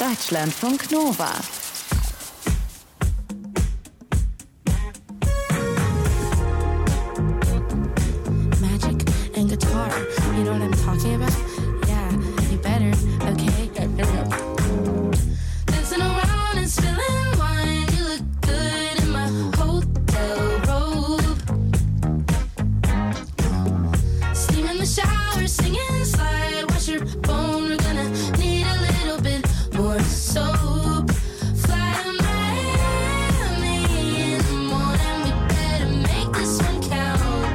Deutschlandfunk Nova. Magic and guitar, you know what I'm talking about? Yeah, you better, okay? Yeah, here we go. Dancing around and spilling wine, you look good in my hotel robe. Steam in the shower, singing slide, wash your bone, we're gonna need a little bit more soap. Fly to Miami in the morning, we better make this one count.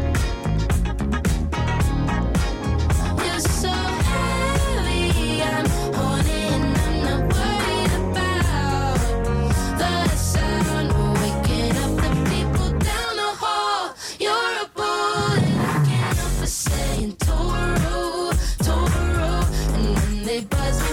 You're so heavy, I'm horny and I'm not worried about the sound. We're waking up the people down the hall. You're a bullet, I can't help but saying Toro, Toro. And when they buzz